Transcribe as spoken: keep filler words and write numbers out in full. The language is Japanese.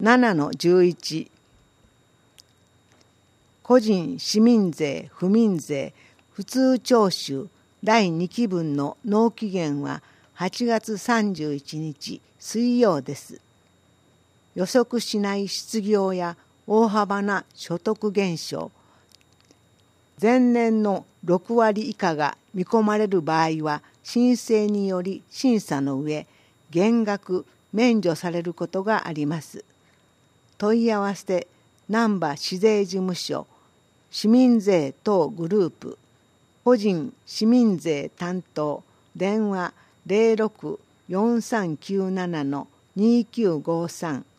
ななのじゅういち、個人市民税不民税普通徴収だいにきぶんの納期限ははちがつさんじゅういちにち水曜です。予測しない失業や大幅な所得減少、前年のろくわり以下が見込まれる場合は申請により審査の上、減額免除されることがあります。問い合わせ難波市税事務所市民税等グループ個人市民税担当電話 ゼロろく よんさんきゅうなな にきゅうごさん